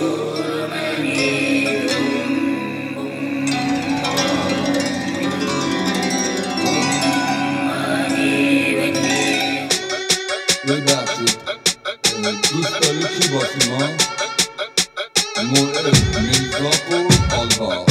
ببخشید دوست داری چی باشیم ها؟ مورد میزاق و آلبا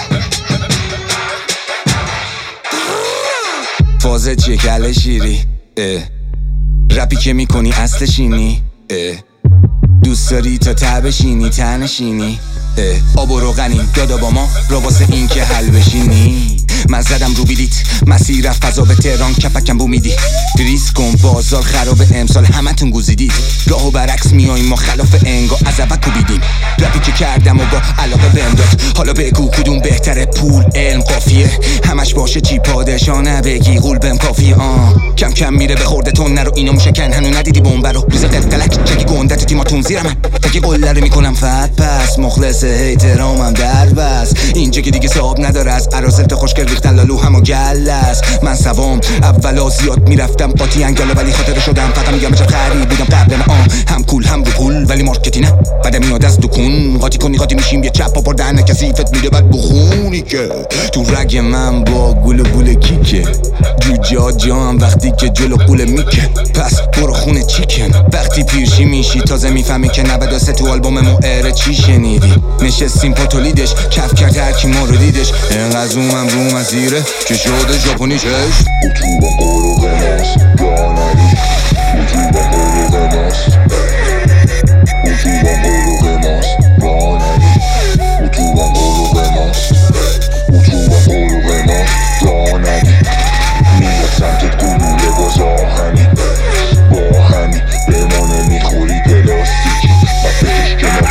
فازه چیه کله شیری رپی که میکنی اصلشینی دوست داری تا ته بشینی تنشینی آب و روغنیم دادا با ما را واسه این که حل بشینی من زدم رو بیلیت مسیر رفت فضا به تهران کپکم بو میدی ریس کن بازار خراب امسال همتون گوزیدید راهو برعکس میاییم ما خلاف انگا از اول کوبیدیم رپی که کردم و با علاقه بهم داد حالا بگو کدوم بهتره پول علم قافیه همش باشه چی پادشاه بگی قول بهم کافیه کم کم میره به خورده تون نرو اینو موشکن هنو ندیدی بمب رو روز قلقلک چکی گندت تیماتون زیرم تکی قله رو میکنم فت پس مخلص احترامم در بس اینجا که دیگه صاحب نداره از اراسل تا خوشگل ریختن لالو هم و گلس من سوام اولا زیاد میرفتم قاطی انگاله ولی خاطره شدم فقط میگم بچه خرید بودم قبل هم کول هم رو پول ولی مارکتی نه بعد میاد از دکون قاطی کنی قاطی میشیم یه چپ پا دهنه کسیفت میده بعد بخونی که تو رگ من با گل و بول کیکه جوجا جام وقتی که جلو قول میکه پس برو خونه چیکن وقتی پیرشی میشی تازه میفهمی که 93 تو آلبوم موعره چی شنیدی نشستیم پاتولیدش کف کرد هرکی ما رو دیدش اینقدر زومم روم از زیره که شده ژاپنی چش اتوبان قروق ماست رانری اتوبان قروق ماست اتوبان قروق ماست رانری اتوبان قروق ماست اتوبان قروق ماست رانری میاد سمتت گلوله باز آهنی با همی بمانه میخوری پلاستیکی و بکش کنار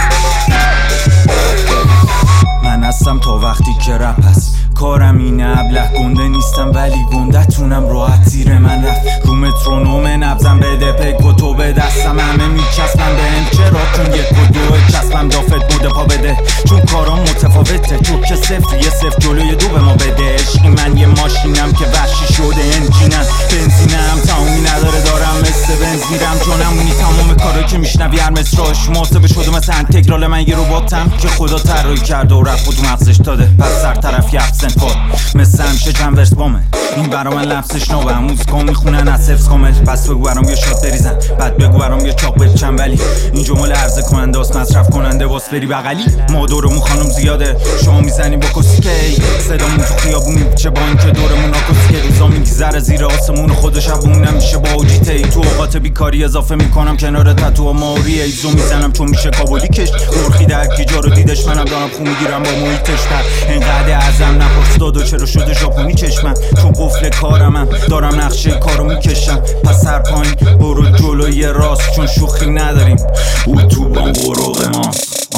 من هستم تا وقتی که رپ هست کارم اینه ابله گنده نیستم ولی گندتونم راحت زیر من رفت رو مترونوم نبزم بده پک و تو به دستم همه میچسبم به هم چرا چون یک و دو چسبم دافت بوده پا بده چون کارام متفاوته تو که صفر یه صفر جلوی دو به ما بده عشقی من یه ماشینم که وحشی شده انجینم بنزینم تمومی نداره دارم مثل بنز میرم جانمونی تمام کارایی که میشنوی هر مصراش محاسبه شده مثل انتگرال من یه رباتم که خدا طراحی کرده و رپ تو مغزش داده پس سر طرف پاد مثل همیشه چند ورس بامه این برا من لمسش نوه موزیکا میخونن از حفظ کامل پس بگو برام یه شات بریزن بعد بگو برام یه چاق بچن ولی این جمله عرضه کننده است مصرف کننده واس بری بغلی ما دورمون خانم زیاده شما میزنی با کسیکی صدامون تو خیابون میپیچه با اینکه دورمون آکوسیکه روزا میگذره زیر آسمون خود شبون نمیشه با اوجیتی تو اوقات بیکاری اضافه میکنم کنار تتو و ماوری ایزو میزنم چون میشه کابولی کش مرخی در کیجا رو دیدش منم دارم خون میگیرم با محیطش پر اینقدر ازم نپرس دادو چرا شده ژاپنی چشمم چون قفل کارمم دارم نقشه کارو میکشم پس سر پایین برو جلوی راست چون شوخی نداریم اتوبان قروق ماست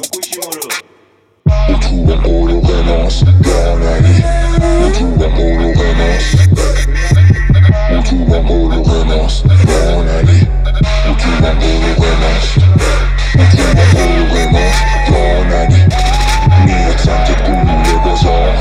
اتوبان قروق ماست رانری اتوبان قروق ماست اتوبان قروق ماست رانری اتوبان قروق ماست اتوبان قروق ماست رانری میاد سمتت گلوله باز